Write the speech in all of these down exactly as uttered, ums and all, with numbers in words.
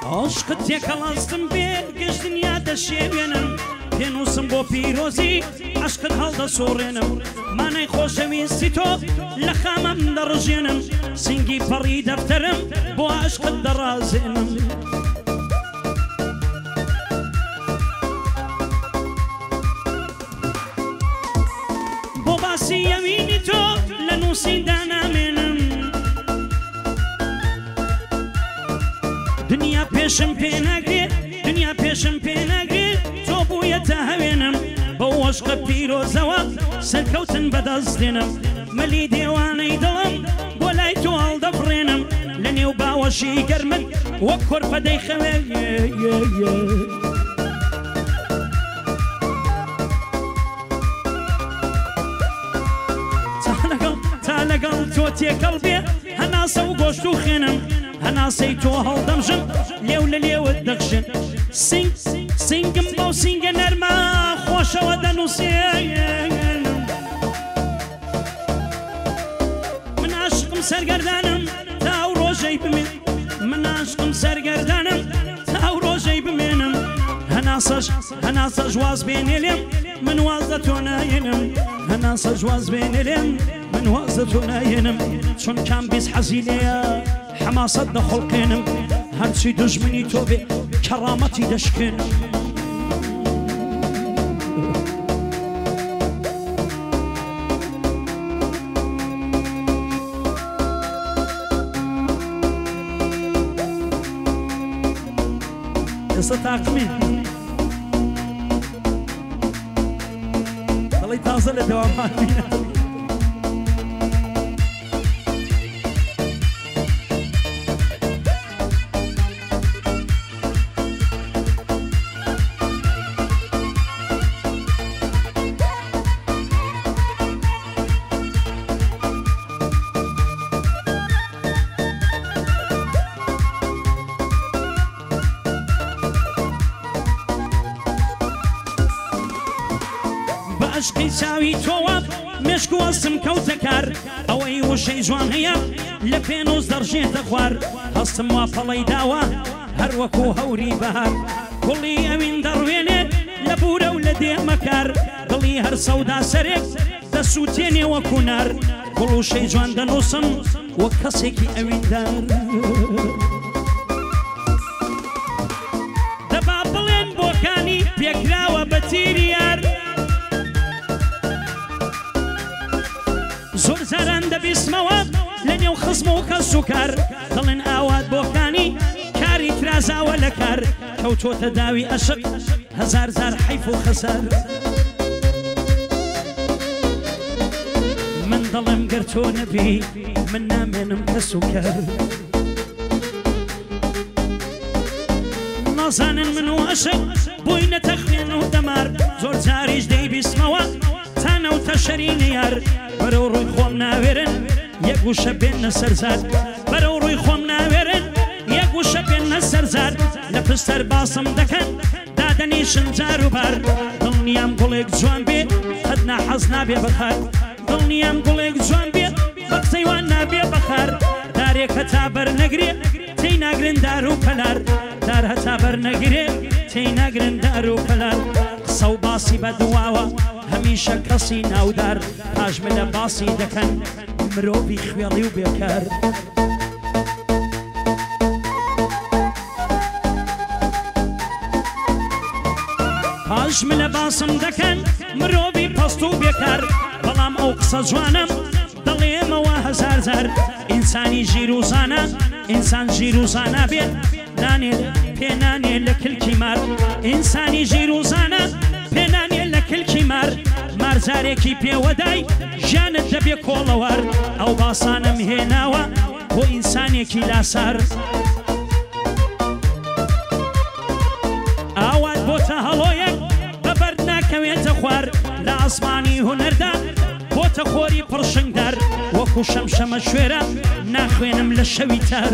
عاشقت تێکەڵاستم بێ گەشت دنیا دەشێوێنم پێنووسم بۆ پیرۆزی عاشقت هەڵدەسۆڕێنم مانای خۆشەویستی تۆ لە خامەم دەڕژێنم سینگی پەڕی دەفتەرم بۆ عاشقت دەڕازێنم بۆ باسی یەمینی تۆ لە نووسیندا نامێنم دنیا پێشم پێ ناگرێت دنیا پێشم پێ ناگرێت تۆ بوویەتە هەوێنم بە عاشقە پیرۆزەوە سەرکەوتن بەدەستێنم مەلی دێوانەی دڵم بۆ لای تۆ هەڵدەفڕێنم لە نێو باوەشی گەرمت وەک کۆرپە دەیخەوێ تا لەگەڵ تۆ تێکەڵ بێ هەناسە و گۆشت و خوێنم هەناسەی تۆ هەڵدەمژم لێو لە لێوت دەخشن سینگ سینگم بەو سینگە نەرمە خۆشەوە دەنووسێن من عاشقم سەرگەردانم تاو ڕۆژەی بمێن من عاشقم سەرگەردانم تاو ڕۆژەی بمێنم هەناسەش هەناسەش واز بێنێ لێم من وازە تۆ نایێنم هەناسەش واز بێنێ لێم من وازە تۆ نایێنم چون کام بیست حەزی لێیە حماسەت دەخڵقێنم هەرچی دوژمنی تۆ بێ کەڕامەتی دەشکێنم ئێستا تاقمین دڵی تازە لە دەوامان بینە عشقی چاوی تۆوە مێشک و ئەسم کەوتە کار ئەوەی وشەی جوان هەیە لە پێنووس دەڕژێتە خوار هەستم وا پەڵەی داوە هەر وەکو هەوری بەهار گوڵی ئەوین دەڕوێنێ لە بورە و لە دێمەکار دڵی هەر سەودا سەرێک دەسووتێنێ وەکو نار گوڵ وشەی جوان دەنووسم وەک کەسێکی ئەویندار دەبا بڵێن بۆکانی پێکراوە بە تیری یار زۆر زاران دەبیستمەوە لە نێو خزم و کەس و کار دڵێن ئاوات بۆکانی کاری ترازاوە لە کار کەوتۆتە داوی عەشق هەزار زار حەیف و خەسار من دڵم گەر تۆ نەبی من نامێنم کەس و کار نازانن من و عەشق بووینەتە خوێن و دەمار زۆر جاریش دەیبیستمەوە تا نەوتە شەرینە یار بەرەو ڕووی خۆم ناوێرن یەک وشە بێنە سەرزار بەرەو ڕووی خۆم ناوێرن یەک وشە بێنە سەرزار لە پستەر باسم دەکەن دادەنیشن جار و بار دڵنیام گوڵێک جوان بێ قەت ناحەز نابێ بەخار دڵنیام گوڵێک جوان بێ بە قسەی وان نابێ بەخار دارێک هەتا بەرنەگرێ تێی ناگرن دار و پەلار دار هەتا بەرنەگرێ تێی ناگرن دار و پەلار قسە و باسی بەدواوە هەمیشە کەسی ناودار پاژمە لە باسی دەکەن مرۆڤی خوێڵی و بێکار پاژمە لە باسم دەکەن مرۆڤی پەست و بێکار بەڵام ئەو قسە جوانم دەڵێمەوە هەزار زار ئینسانی ژیروزانە ئینسان ژیروزانە بێت نانێت پێ نانێت لە کلکی مار ئینسانی ژیروزانە پێ نانێت لە کلکی مار مارزارێکی پێوەدای ژیانت دەبێ کۆڵەوار ئەو باسانم هێناوە بۆ ئینسانێکی لاسار ئاوات بۆتە هەڵۆیەک بەبەرد ناکەوێتە خوار لە ئاسمانی هونەردا بۆتە خۆری پڕشنگدار وەکو شەمشەمە شوێرە ناخوێنم لە شەوی تار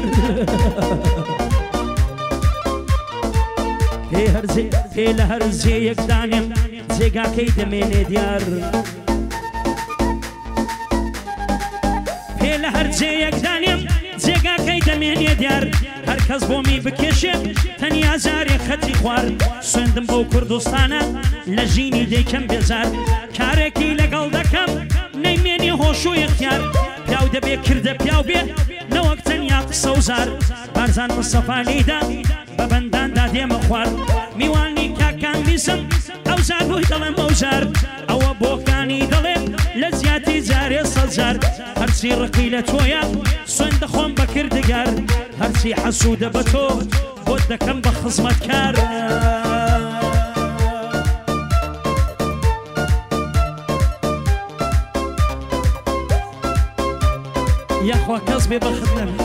پێ لە هەر زێیەک دانێم جێگاکەی دەمێنێ دیار پێ لە هەر جێیەک دانێم جێگاکەی دەمێنێ دیار هەرکەس بۆمی بکێشێ تەنیا جارێ خەتی خوارد سوێندم بەو کوردستانە لە ژینی دەیکەم بێزار کارێکی لەگەڵ دەکەم نەیمێنی هۆش و یەختیار پیاو دەبێ کردە پیاو بێ نەوەک تەنیا قسە و زار بارزان مستەفانیدا بە بەنداندا دێمە خوارد میوانی کاکان بیسم ئەو زار بۆی دەڵێم ئەو زار ئەوە بۆکانی دەڵێ لە زیاتی جارێ سەد جار هەرچی ڕقی لە تۆیە سوێن دەخۆم بە کردگار هەرچی حەسوودە بە تۆ بۆت دەکەم بە خزمەتکار یاخوا کەس بێ بەخت نەبێ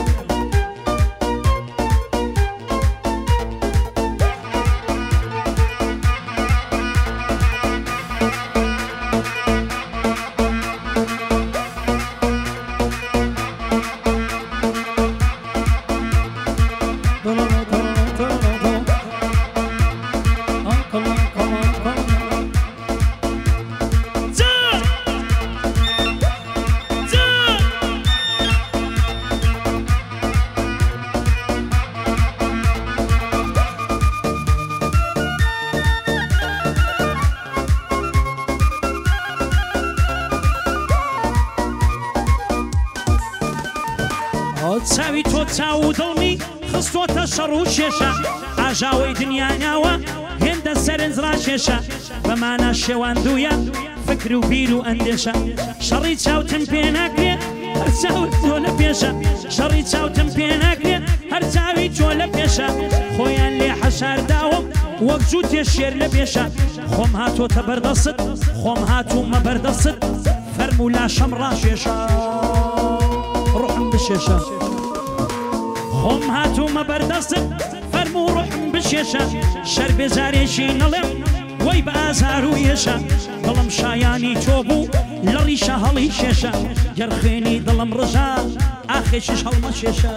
چاوی تۆ چاو و دڵمی خستۆتە شەڕ و شێشە ئاژاوەی دنیا ناوە هێندە سەرنج ڕاشێشە بەمانە شێواندوویە فکر و بیر و ئەندێشە شەڕی چاوتم پێ ناکرێ هەر چاوت تۆ لە پێشە شەڕی چاوتم پێ ناکرێ هەر چاوی تۆ لە پێشە خۆیان لێ حەشارداوم وەک جووتێ شێر لە بێشە خۆم هاتۆتە بەردەست خۆم هاتوومە بەردەست فەرموو لاشەم ڕاشێشە ڕۆحم بشێشە خۆم هاتوومە بەردەستت فەرموو ڕۆحم بشێشە شەر بێزارێکی نەڵێم وەی بە ئازار و یێشە دڵم شایانی تۆ بوو لە ڕیشە هەڵی شێشە گەرخێنی دڵم ڕژا ئاخێکیش هەڵمە شێشە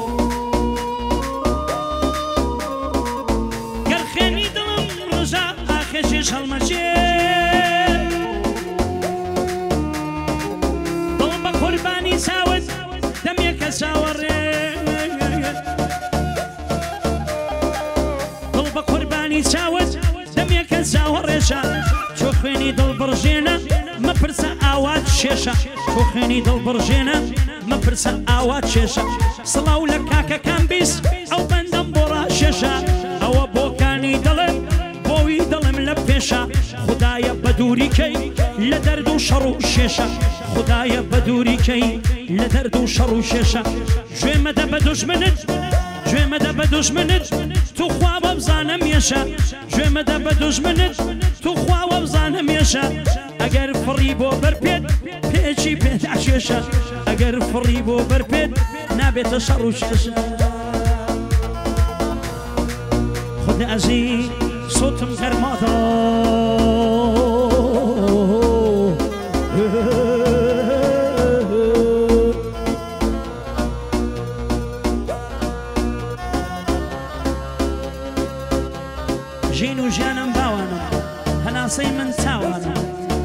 گەرخێنی دڵم ڕژا ئاخێکیش هەڵمە شێر دڵم بە قوربانی چاوت دەمێکە چاوەڕێ دڵ بە قوربانی چاوت دەمێکە چاوەڕێشە تۆ خوێنی دڵ بڕژێنە مەپرسە ئاوات شێشە تۆ خوێنی دڵ بڕژێنە مەپرسە ئاوات شێشە سڵاو لە کاکەکان بیست ئەو بەندەم بۆ ڕاشێشە ئەوە بۆکانی دڵم بۆوی دڵم لە پێشە خودایە بە دووریکەی لە دەرد و شەڕ و شێشە خودایە بە دووریکەی لە دەرد و شەڕ و شێشە گوێمەدە بە دوژمنت گوێمەدە بە دوژمنت تو خوا بزانە مێشە گوێمەدە بە دوژمنت تو خوا بزانە مێشە ئەگەر فڕی بۆ بەرپێت پێچی پێدا شێشە ئەگەر فڕی بۆ بەرپێت نابێتە شەڕ و شێشە خودە ئەزی سۆتم گەرمادە ژین و ژیانم باوانم هەناسەی من چاوانم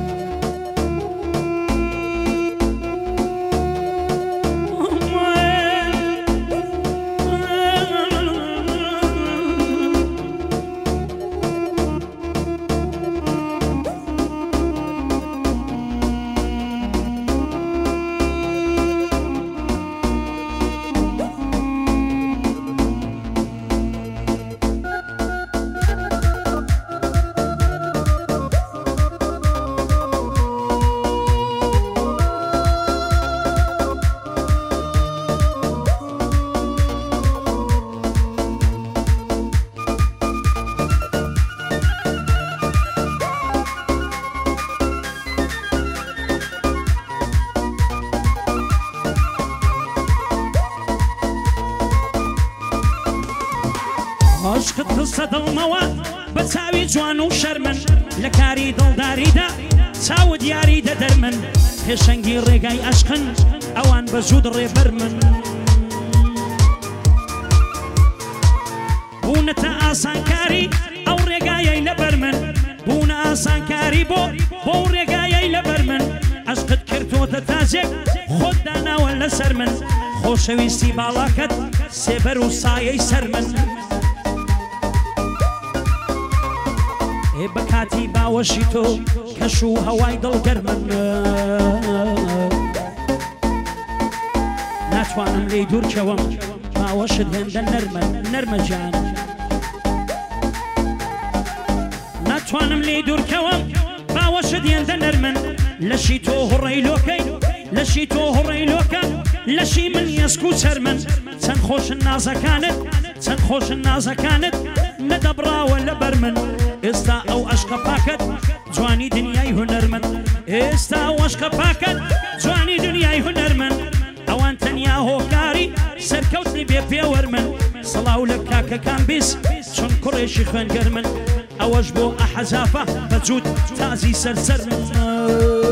عشقت قسە دڵمەوە بە چاوی جوان و شەرمن لە کاری دڵداریدا چاوت یاری دەدەر من پێشەنگی ڕێگای عەشقن ئەوان بە زوود ڕێبەر من بوونەتە ئاسانکاری ئەو ڕێگایەی لەبەر من بوونە ئاسانکاری بۆ بۆ ڕێگایەی لەبەر من عەشقت کرد کردوتە تازێک خۆت داناوە لەسەر من خۆشەویستی باڵاکەت سێبەر و سایەی سەر من بە کاتی باوەشی تۆ کەش و هەوای دڵگەرمن ناتوانم لێی دوورکەوەم باوەشت هێندە نەرمە نەرمە جان ناتوانم لێی دوورکەوەم باوەشت هێندە نەرمن لەشی تۆ هوڕەی لۆکەی لەشی تۆ هوڕەی لۆکە لەشی من یەسک و چەرمن چەند خۆشن نازەکانت چەند خۆشن نازەکانت نەدەبراوە لەبەر من ئێستا ئەو عەشقە پاکەت جوانی دنیای هونەرمەند ئێستا ئەو عەشقە پاکەت جوانی دنیای هونەرمەند ئەوان تەنیا هۆکاری سەرکەوتنی بێ پێوەرمن سەڵاو لە کاکەکان بیست چۆن کوڕێکی خوێنگەرمن ئەوەش بۆ ئەحەزافە بەجوود تازی سەرسەر من